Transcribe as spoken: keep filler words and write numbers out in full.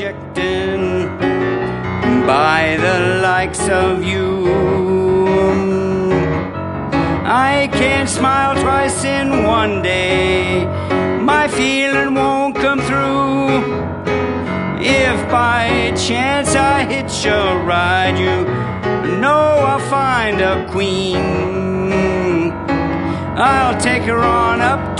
rejected by the likes of you. I can't smile twice in one day, my feeling won't come through. If by chance I hitch a ride, you know I'll find a queen. I'll take her on up